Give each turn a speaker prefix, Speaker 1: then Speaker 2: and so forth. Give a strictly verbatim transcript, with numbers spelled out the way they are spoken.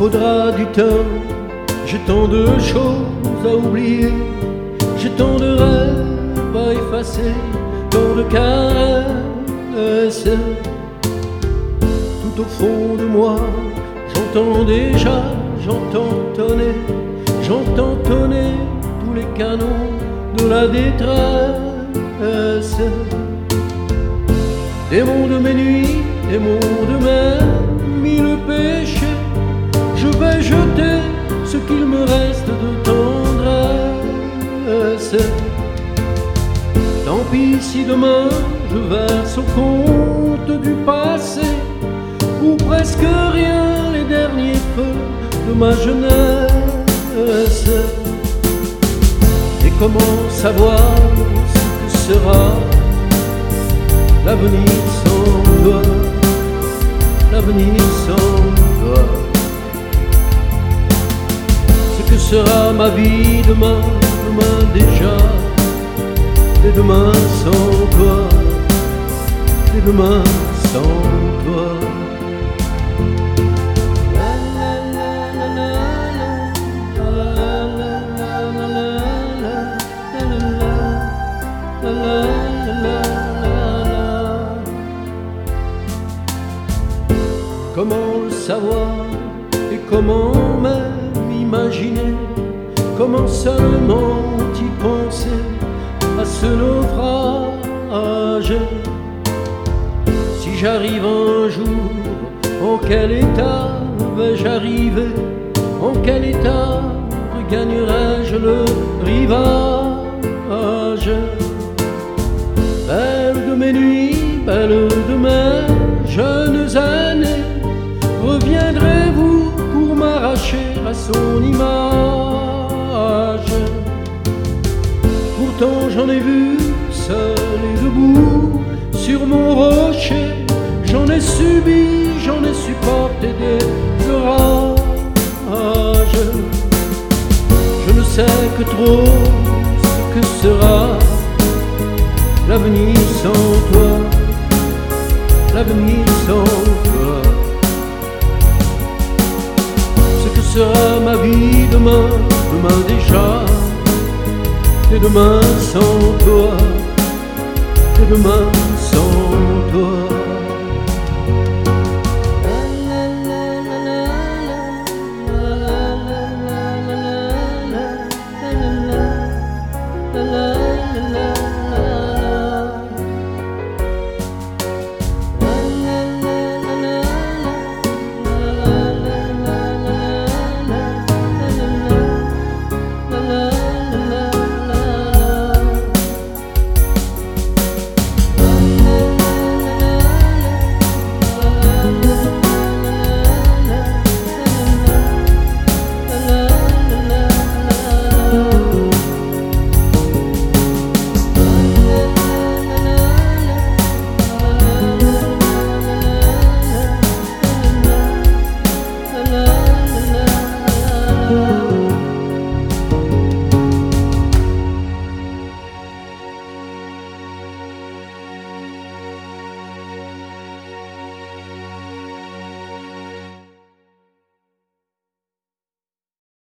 Speaker 1: faudra du temps, j'ai tant de choses à oublier, j'ai tant de rêves à effacer, tant de caresses. Tout au fond de moi, j'entends déjà, j'entends tonner, j'entends tonner tous les canons de la détresse. Démon de mes nuits, démon de mes mille péchés, je vais jeter ce qu'il me reste de tendresse. Tant pis si demain je verse au compte du passé, ou presque rien, les derniers feux de ma jeunesse. Et comment savoir ce que sera l'avenir sans toi, l'avenir sans toi? Ce que sera ma vie demain, demain déjà, et demain sans toi, et demain sans toi. Comment le savoir et comment même imaginer, comment seulement y penser à ce naufrage? Si j'arrive un jour, en quel état vais-je arriver? En quel état regagnerai-je le rivage? Belle de mes nuits, belle de mes jeunes années, reviendrez-vous pour m'arracher à son image? Pourtant j'en ai vu seul et debout sur mon rocher, j'en ai subi, j'en ai supporté des orages. Je ne sais que trop ce que sera l'avenir sans toi, l'avenir sans toi. Ce que sera ma vie demain, demain déjà, et demain sans toi, et demain